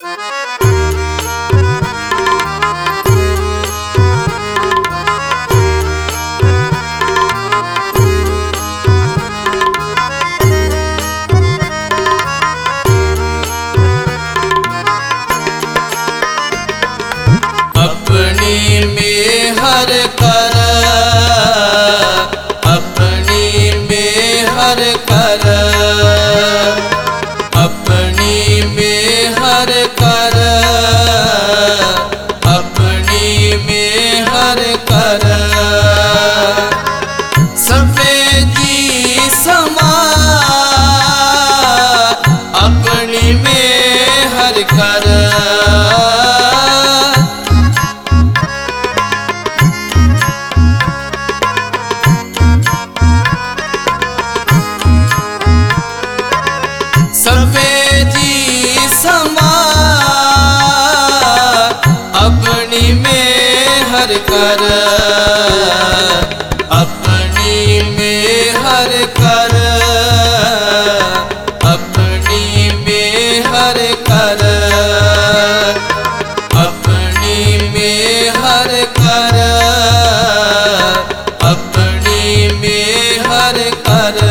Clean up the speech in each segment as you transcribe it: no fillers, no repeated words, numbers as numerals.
अपनी में हर कर, अपनी में हर कर, अपनी में हर कर, अपनी में हर कर, सफेदी समा अपनी में हर कर, सफेदी समा अपनी में हर कर, अपनी में हर कर, अपनी में हर कर, अपनी में हर कर, अपनी में हर कर,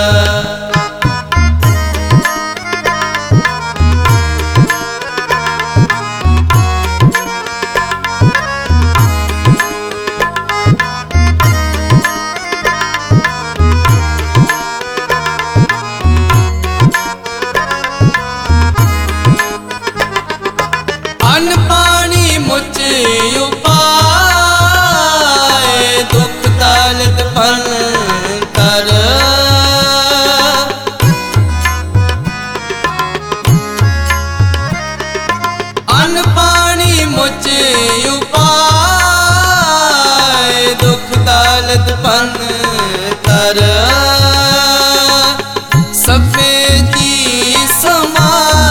अन्न पानी मुझ उपाय दुख दर्द फल कर, अन्न पानी मुझ उपाय दुख दर्द फल कर, सफेदी समा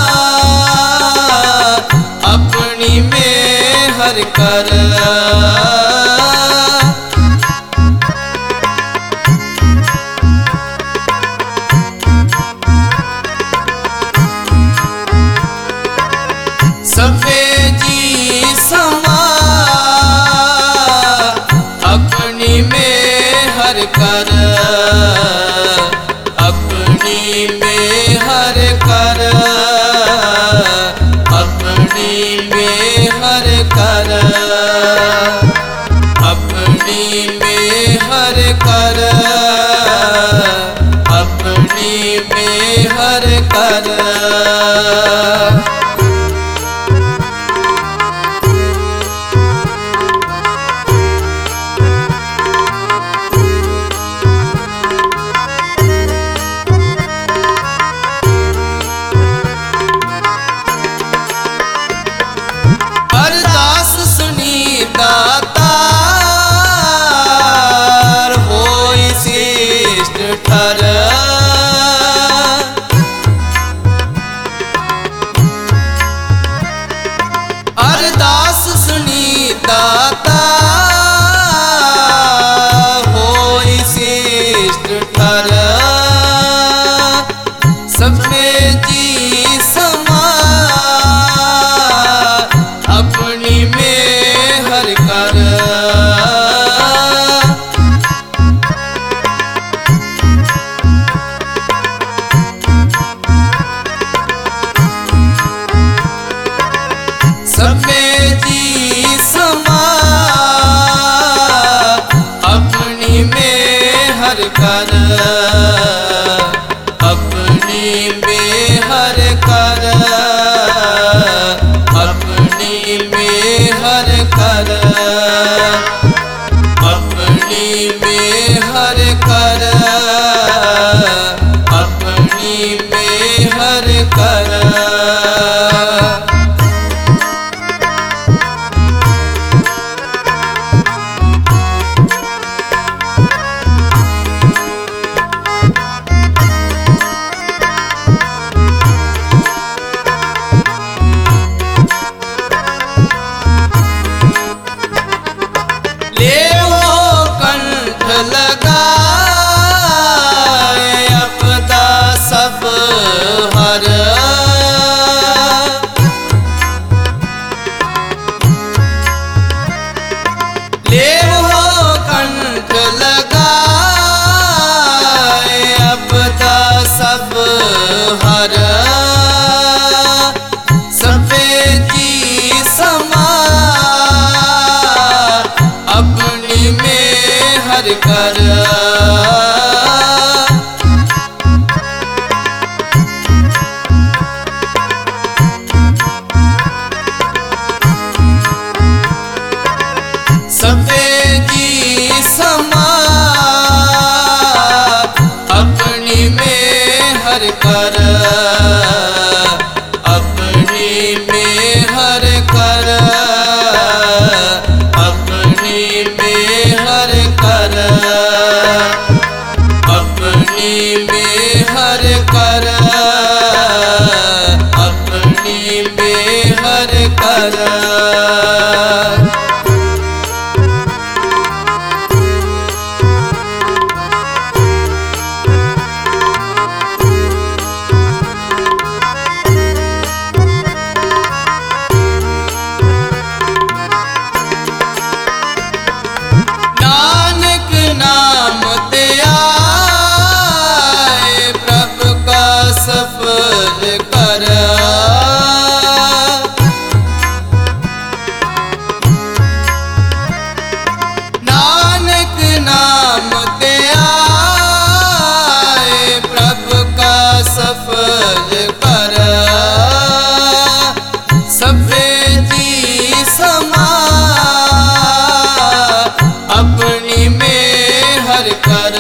अपनी में हर कर, सफेदी समा अपनी में हर कर, अपनी में हर कर, अपनी में हर कर, अपनी में हर कर, अपनी में हर कर, अरदास सुनी दातार होई श्रेष्ठ ठर, अरदास सुनी दातार होई श्रेष्ठ ठर, सफेदी समा अपनी में हर कर, सफेदी समा अपनी में हर कर, अपनी में हर कर, अपनी में हर कर, अपनी में हर कर, अपनी में हर कर, लगाए अपदा सब सब हर सफेदी समा अपनी में हर कर सफेदी समा अपनी में हर कर अपनी में हर कर अपनी में हर कर अपनी में हर कर अपनी में हर कर सफल कर नानक नाम ते आए प्रभु का सफल कर सफेदी समा अपनी में हर कर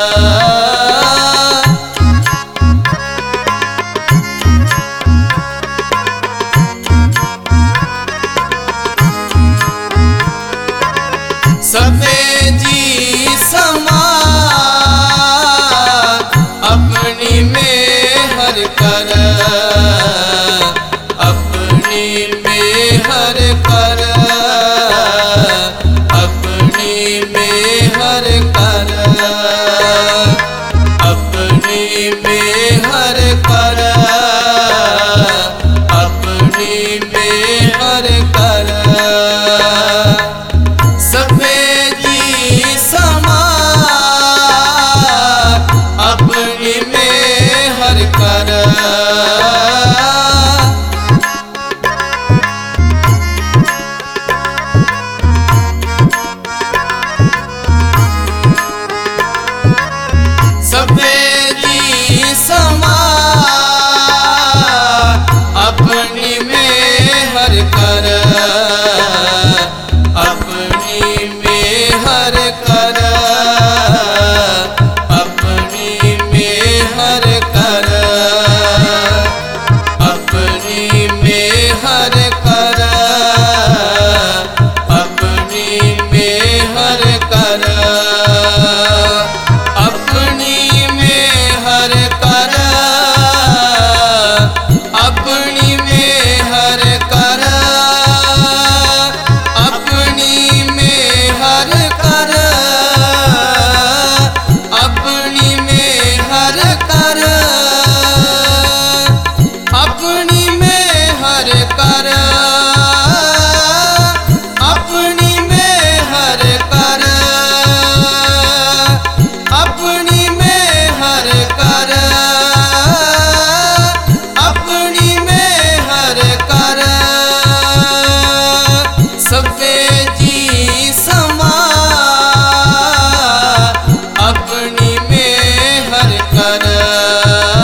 सफेदी समा अपनी में हर कर अपनी में हर कर अपनी में हर कर अपनी में हर कर अपनी में हर कर सफेदी समा अपनी में हर कर सफेदी समा अपनी में हर कर अपनी में हर कर अपनी में हर कर अपनी में हर कर अपनी में हर कर अपनी में हर कर अपनी में हर कर अपनी में हर कर अपनी में हर कर अपनी में हर कर अपनी में हर कर अपनी में हर कर अपनी में हर कर सफेदी समा अपनी में हर कर।